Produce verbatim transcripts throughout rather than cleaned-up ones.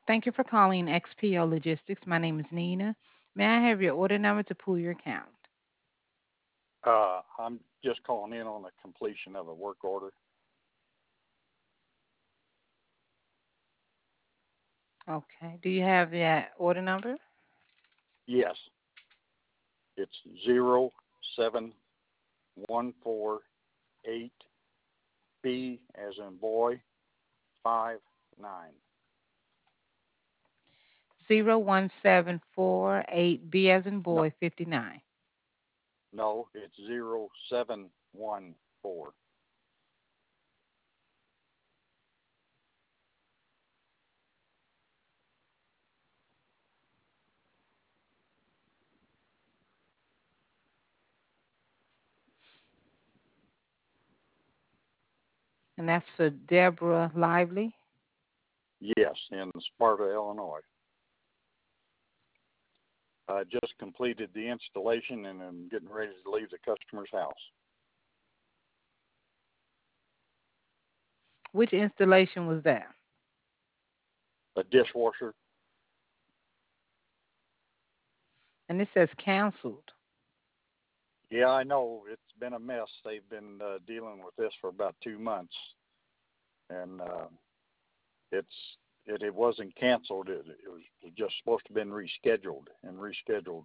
Thank you for calling X P O Logistics. My name is Nina. May I have your order number to pull your account? Uh, I'm just calling in on the completion of a work order. Okay. Do you have that order number? Yes, it's zero seven one four eight B as in boy five nine. Zero one seven four eight B as in No, boy fifty nine. no, it's zero seven one four. And that's for Deborah Lively. Yes, in Sparta, Illinois. I just completed the installation and I'm getting ready to leave the customer's house. Which installation was that? A dishwasher. And it says canceled. Yeah, I know it's been a mess. They've been uh, dealing with this for about two months, and uh, it's it, it wasn't canceled. It, it was just supposed to have been rescheduled and rescheduled.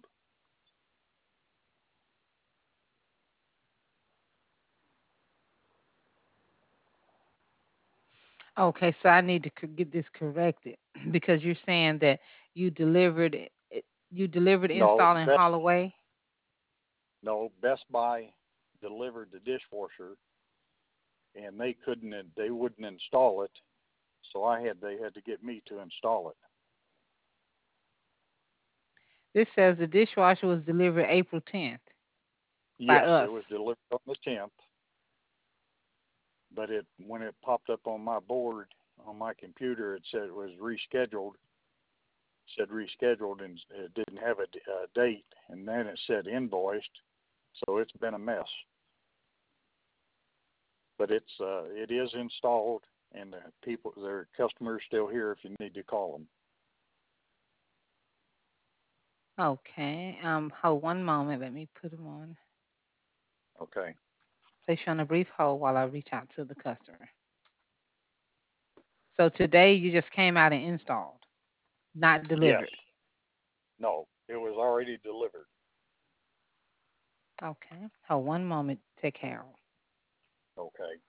Okay, so I need to co- get this corrected because you're saying that you delivered it, it- you delivered No, install in Best Holloway. no Best Buy delivered the dishwasher, and they couldn't they wouldn't install it, so I had they had to get me to install it. This says the dishwasher was delivered April tenth by Yes, it us. was delivered on the tenth, but it when it popped up on my board on my computer, it said it was rescheduled. Said rescheduled, and it didn't have a, a date, and then it said invoiced. So it's been a mess. But it's uh, it is installed, and the people, their customers, still here if you need to call them. Okay. Um, hold one moment. Let me put them on. Okay. Place you on a brief hold while I reach out to the customer. So today you just came out and installed, not Yes. delivered. No, it was already delivered. Okay. Hold one moment. Take care. Okay.